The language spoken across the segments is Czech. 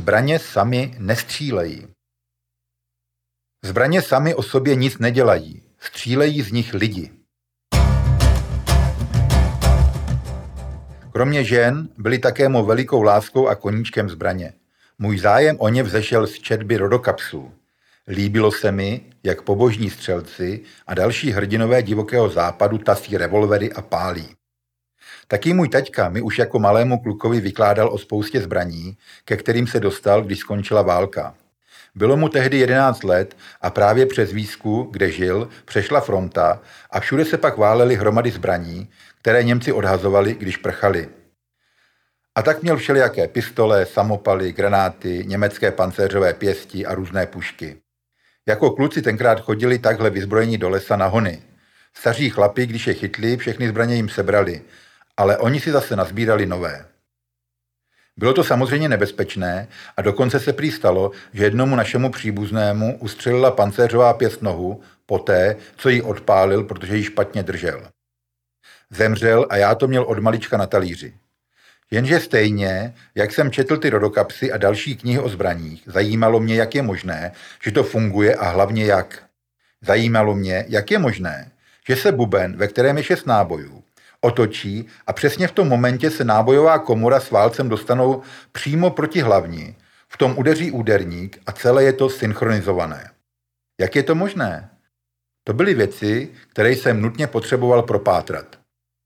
zbraně sami nestřílejí. Zbraně sami o sobě nic nedělají, střílejí z nich lidi. Kromě žen byly také mou velikou láskou a koníčkem zbraně. Můj zájem o ně vzešel z četby rodokapsů. Líbilo se mi, jak pobožní střelci a další hrdinové divokého západu tasí revolvery a pálí. Taky můj taťka mi už jako malému klukovi vykládal o spoustě zbraní, ke kterým se dostal, když skončila válka. Bylo mu tehdy 11 let a právě přes Výsku, kde žil, přešla fronta a všude se pak válely hromady zbraní, které Němci odhazovali, když prchali. A tak měl všelijaké pistole, samopaly, granáty, německé pancéřové pěsti a různé pušky. Jako kluci tenkrát chodili takhle vyzbrojení do lesa na hony. Staří chlapi, když je chytli, všechny zbraně jim sebrali, ale oni si zase nazbírali nové. Bylo to samozřejmě nebezpečné a dokonce se prý stalo, že jednomu našemu příbuznému ustřelila pancéřová pěst nohu poté, co ji odpálil, protože ji špatně držel. Zemřel a já to měl od malička na talíři. Jenže stejně, jak jsem četl ty rodokapsy a další knihy o zbraních, zajímalo mě, jak je možné, že to funguje a hlavně jak. Zajímalo mě, jak je možné, že se buben, ve kterém je 6 nábojů, otočí a přesně v tom momentě se nábojová komora s válcem dostanou přímo proti hlavni, v tom udeří úderník a celé je to synchronizované. Jak je to možné? To byly věci, které jsem nutně potřeboval propátrat.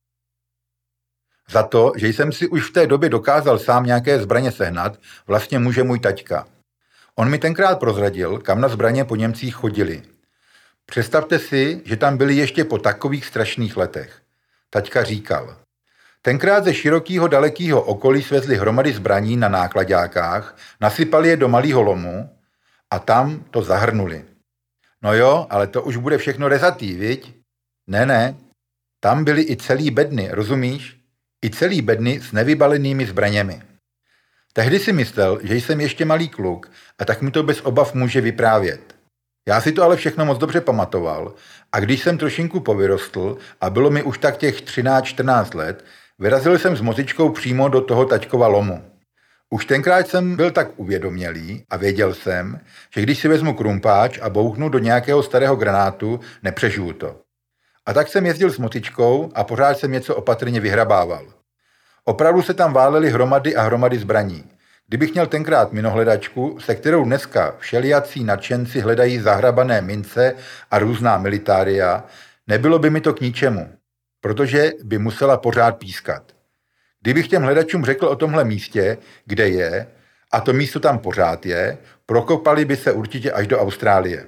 Za to, že jsem si už v té době dokázal sám nějaké zbraně sehnat, vlastně může můj taťka. On mi tenkrát prozradil, kam na zbraně po Němcích chodili. Představte si, že tam byli ještě po takových strašných letech. Taťka říkal, tenkrát ze širokého dalekého okolí svezli hromady zbraní na náklaďákách, nasypali je do malého lomu a tam to zahrnuli. No jo, ale to už bude všechno rezatý, viď? Ne, tam byly i celý bedny, rozumíš? I celý bedny s nevybalenými zbraněmi. Tehdy si myslel, že jsem ještě malý kluk a tak mi to bez obav může vyprávět. Já si to ale všechno moc dobře pamatoval a když jsem trošinku povyrostl a bylo mi už tak těch 13-14 let, vyrazil jsem s mozičkou přímo do toho taťkova lomu. Už tenkrát jsem byl tak uvědomělý a věděl jsem, že když si vezmu krumpáč a bouchnu do nějakého starého granátu, nepřežiju to. A tak jsem jezdil s motičkou a pořád jsem něco opatrně vyhrabával. Opravdu se tam válely hromady a hromady zbraní. Kdybych měl tenkrát minohledačku, se kterou dneska všelijací nadšenci hledají zahrabané mince a různá militária, nebylo by mi to k ničemu, protože by musela pořád pískat. Kdybych těm hledačům řekl o tomhle místě, kde je, a to místo tam pořád je, prokopali by se určitě až do Austrálie.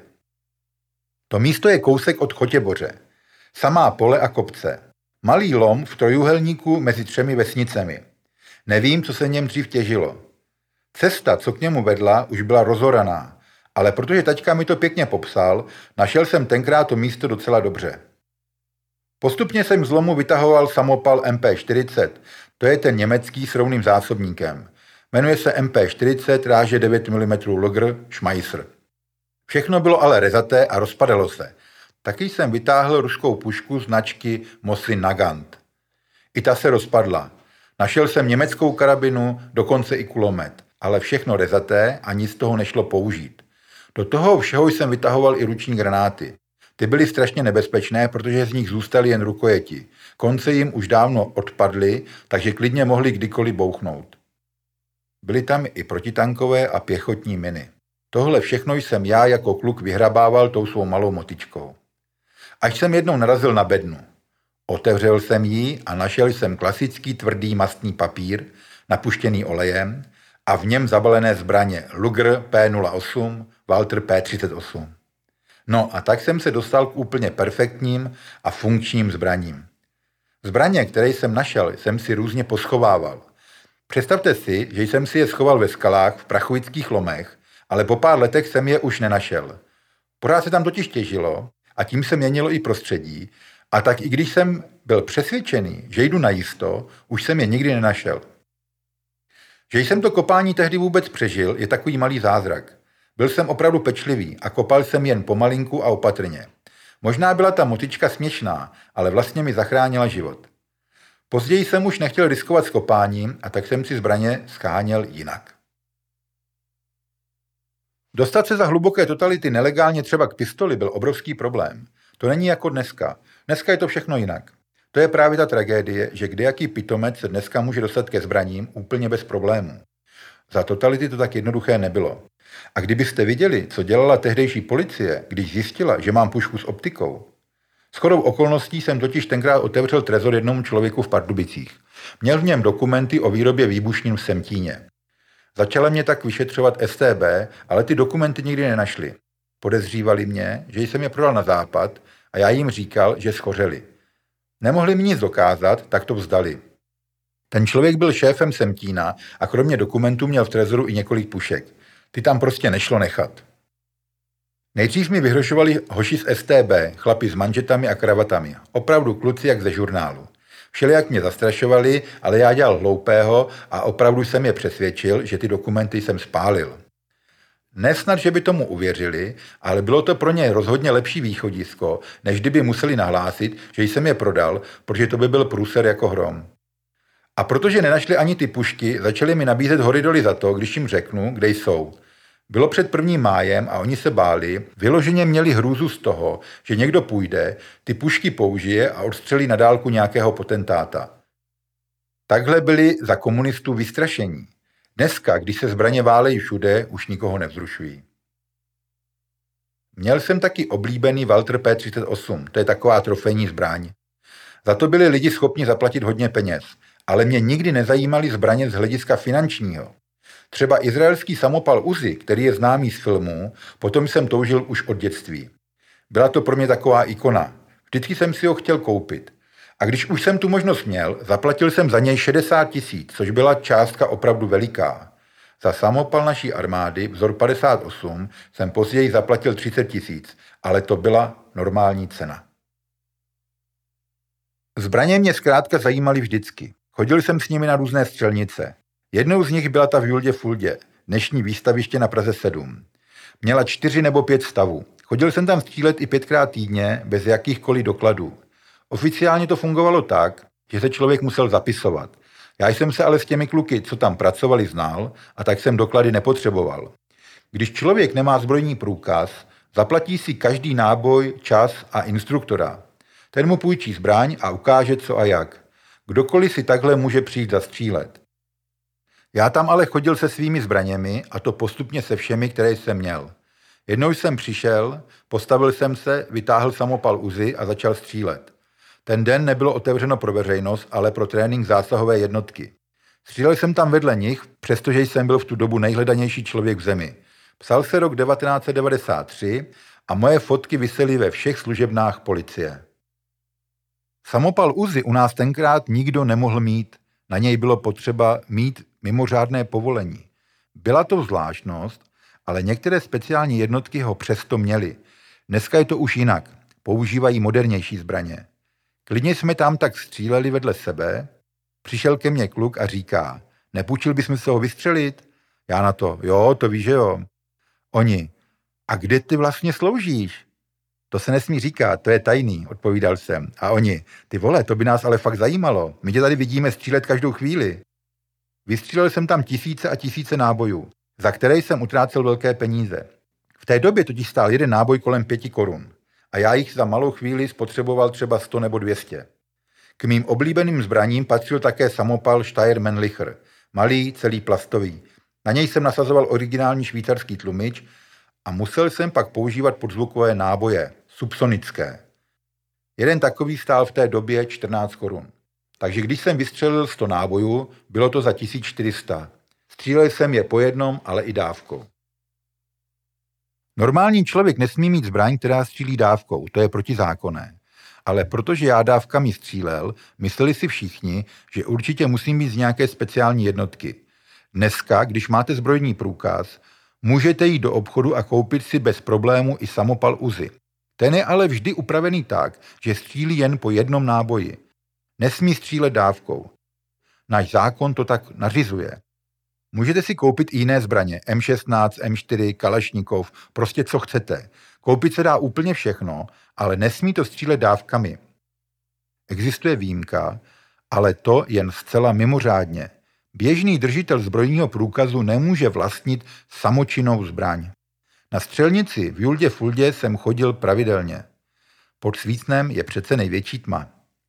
To místo je kousek od Chotěboře. Samá pole a kopce. Malý lom v trojúhelníku mezi 3 vesnicemi. Nevím, co se v něm dřív těžilo. Cesta, co k němu vedla, už byla rozoraná, ale protože taťka mi to pěkně popsal, našel jsem tenkrát to místo docela dobře. Postupně jsem z lomu vytahoval samopal MP40, to je ten německý s rovným zásobníkem. Jmenuje se MP40, ráže 9 mm Luger Schmeisser. Všechno bylo ale rezaté a rozpadalo se. Taky jsem vytáhl ruskou pušku značky Mosin Nagant. I ta se rozpadla. Našel jsem německou karabinu, dokonce i kulomet, ale všechno rezaté a nic z toho nešlo použít. Do toho všeho jsem vytahoval i ruční granáty. Ty byly strašně nebezpečné, protože z nich zůstaly jen rukojeti. Konce jim už dávno odpadly, takže klidně mohli kdykoliv bouchnout. Byly tam i protitankové a pěchotní miny. Tohle všechno jsem já jako kluk vyhrabával tou svou malou motičkou. Až jsem jednou narazil na bednu. Otevřel jsem ji a našel jsem klasický tvrdý mastný papír, napuštěný olejem a v něm zabalené zbraně Luger P08, Walter P38. No a tak jsem se dostal k úplně perfektním a funkčním zbraním. Zbraně, které jsem našel, jsem si různě poschovával. Představte si, že jsem si je schoval ve skalách v prachovických lomech, ale po pár letech jsem je už nenašel. Pořád se tam totiž těžilo a tím se měnilo i prostředí, a tak i když jsem byl přesvědčený, že jdu najisto, už jsem je nikdy nenašel. Že jsem to kopání tehdy vůbec přežil, je takový malý zázrak. Byl jsem opravdu pečlivý a kopal jsem jen pomalinku a opatrně. Možná byla ta motička směšná, ale vlastně mi zachránila život. Později jsem už nechtěl riskovat s kopáním a tak jsem si zbraně sháněl jinak. Dostat se za hluboké totality nelegálně třeba k pistoli byl obrovský problém. To není jako dneska. Dneska je to všechno jinak. To je právě ta tragédie, že kdejaký pitomec se dneska může dostat ke zbraním úplně bez problémů. Za totality to tak jednoduché nebylo. A kdybyste viděli, co dělala tehdejší policie, když zjistila, že mám pušku s optikou. Shodou okolností jsem totiž tenkrát otevřel trezor jednomu člověku v Pardubicích. Měl v něm dokumenty o výrobě výbušnin v Semtíně. Začala mě tak vyšetřovat StB, ale ty dokumenty nikdy nenašli. Podezřívali mě, že jsem je prodal na západ a já jim říkal, že schořeli. Nemohli mi nic dokázat, tak to vzdali. Ten člověk byl šéfem Semtína a kromě dokumentů měl v trezoru i několik pušek. Ty tam prostě nešlo nechat. Nejdřív mi vyhrožovali hoši z StB, chlapi s manžetami a kravatami. Opravdu kluci jak ze žurnálu. Všelijak mě zastrašovali, ale já dělal hloupého a opravdu jsem je přesvědčil, že ty dokumenty jsem spálil. Nesnad, že by tomu uvěřili, ale bylo to pro ně rozhodně lepší východisko, než kdyby museli nahlásit, že jsem je prodal, protože to by byl průser jako hrom. A protože nenašli ani ty pušky, začali mi nabízet hory doly za to, když jim řeknu, kde jsou. Bylo před 1. májem a oni se báli, vyloženě měli hrůzu z toho, že někdo půjde, ty pušky použije a odstřelí na dálku nějakého potentáta. Takhle byli za komunistů vystrašení. Dneska, když se zbraně válejí všude, už nikoho nevzrušují. Měl jsem taky oblíbený Walther P38, to je taková trofejní zbraň. Za to byli lidi schopni zaplatit hodně peněz, ale mě nikdy nezajímaly zbraně z hlediska finančního. Třeba izraelský samopal Uzi, který je známý z filmů, potom jsem toužil už od dětství. Byla to pro mě taková ikona. Vždycky jsem si ho chtěl koupit. A když už jsem tu možnost měl, zaplatil jsem za něj 60 000, což byla částka opravdu veliká. Za samopal naší armády, vzor 58, jsem později zaplatil 30 000, ale to byla normální cena. Zbraně mě zkrátka zajímaly vždycky. Chodil jsem s nimi na různé střelnice. Jednou z nich byla ta v Juldě Fuldě, dnešní výstaviště na Praze 7. Měla 4 nebo 5 stavů. Chodil jsem tam střílet i 5krát týdně, bez jakýchkoliv dokladů. Oficiálně to fungovalo tak, že se člověk musel zapisovat. Já jsem se ale s těmi kluky, co tam pracovali, znal a tak jsem doklady nepotřeboval. Když člověk nemá zbrojní průkaz, zaplatí si každý náboj, čas a instruktora. Ten mu půjčí zbraň a ukáže co a jak. Kdokoliv si takhle může přijít zastřílet. Já tam ale chodil se svými zbraněmi a to postupně se všemi, které jsem měl. Jednou jsem přišel, postavil jsem se, vytáhl samopal Uzi a začal střílet. Ten den nebylo otevřeno pro veřejnost, ale pro trénink zásahové jednotky. Střílel jsem tam vedle nich, přestože jsem byl v tu dobu nejhledanější člověk v zemi. Psal se rok 1993 a moje fotky visely ve všech služebnách policie. Samopal Uzi u nás tenkrát nikdo nemohl mít. Na něj bylo potřeba mít mimořádné povolení. Byla to zvláštnost, ale některé speciální jednotky ho přesto měly. Dneska je to už jinak. Používají modernější zbraně. Klidně jsme tam tak stříleli vedle sebe. Přišel ke mně kluk a říká, nepůjčil bys se ho vystřelit? Já na to, jo, to víš, že jo. Oni, a kde ty vlastně sloužíš? To se nesmí říkat, to je tajný, odpovídal jsem. A oni, ty vole, to by nás ale fakt zajímalo. My tě tady vidíme střílet každou chvíli. Vystřílel jsem tam tisíce a tisíce nábojů, za které jsem utrácel velké peníze. V té době totiž stál jeden náboj kolem 5 korun. A já jich za malou chvíli spotřeboval třeba 100 nebo 200. K mým oblíbeným zbraním patřil také samopal Steyr Mannlicher, malý, celý plastový. Na něj jsem nasazoval originální švýcarský tlumič a musel jsem pak používat podzvukové náboje, subsonické. Jeden takový stál v té době 14 korun. Takže když jsem vystřelil 100 nábojů, bylo to za 1400. Střílel jsem je po jednom, ale i dávkou. Normální člověk nesmí mít zbraň, která střílí dávkou, to je protizákonné. Ale protože já dávkami střílel, mysleli si všichni, že určitě musím být z nějaké speciální jednotky. Dneska, když máte zbrojní průkaz, můžete jít do obchodu a koupit si bez problému i samopal Uzi. Ten je ale vždy upravený tak, že střílí jen po jednom náboji. Nesmí střílet dávkou. Náš zákon to tak nařizuje. Můžete si koupit i jiné zbraně, M16, M4, Kalašnikov, prostě co chcete. Koupit se dá úplně všechno, ale nesmí to střílet dávkami. Existuje výjimka, ale to jen zcela mimořádně. Běžný držitel zbrojního průkazu nemůže vlastnit samočinnou zbraň. Na střelnici v Juldě Fuldě jsem chodil pravidelně. Pod svícnem je přece největší tma.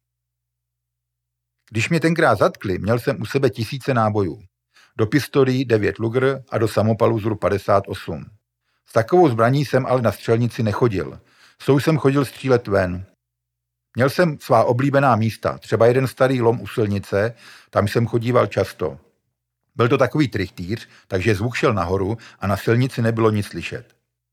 Když mě tenkrát zatkli, měl jsem u sebe 1000 nábojů. Do pistolí 9 Luger a do samopalu Zur 58. S takovou zbraní jsem ale na střelnici nechodil. S tou jsem chodil střílet ven. Měl jsem svá oblíbená místa, třeba jeden starý lom u silnice, tam jsem chodíval často. Byl to takový trichtýř, takže zvuk šel nahoru a na silnici nebylo nic slyšet.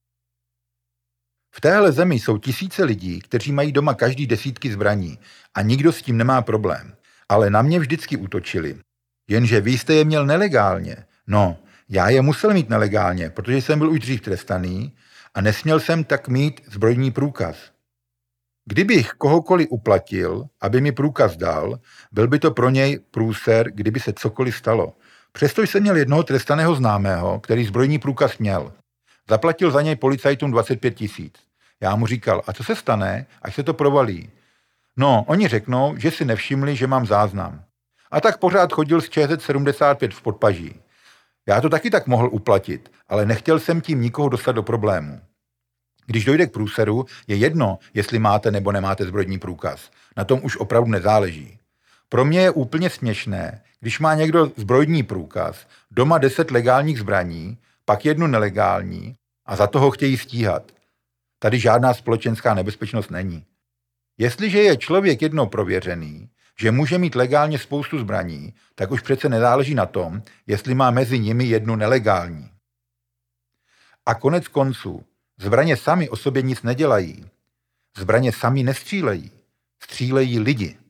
V téhle zemi jsou tisíce lidí, kteří mají doma každý desítky zbraní a nikdo s tím nemá problém. Ale na mě vždycky útočili. Jenže vy jste je měl nelegálně. No, já je musel mít nelegálně, protože jsem byl už dřív trestaný a nesměl jsem tak mít zbrojní průkaz. Kdybych kohokoliv uplatil, aby mi průkaz dal, byl by to pro něj průser, kdyby se cokoliv stalo. Přesto jsem měl jednoho trestaného známého, který zbrojní průkaz měl. Zaplatil za něj policajtům 25 000. Já mu říkal, a co se stane, až se to provalí? No, oni řeknou, že si nevšimli, že mám záznam. A tak pořád chodil z ČZ 75 v podpaží. Já to taky tak mohl uplatit, ale nechtěl jsem tím nikoho dostat do problému. Když dojde k průseru, je jedno, jestli máte nebo nemáte zbrojní průkaz. Na tom už opravdu nezáleží. Pro mě je úplně směšné, když má někdo zbrojní průkaz, doma 10 legálních zbraní, pak 1 nelegální a za toho chtějí stíhat. Tady žádná společenská nebezpečnost není. Jestliže je člověk jednou prověřený, že může mít legálně spoustu zbraní, tak už přece nezáleží na tom, jestli má mezi nimi 1 nelegální. A konec konců, zbraně sami o sobě nic nedělají. Zbraně sami nestřílejí. Střílejí lidi.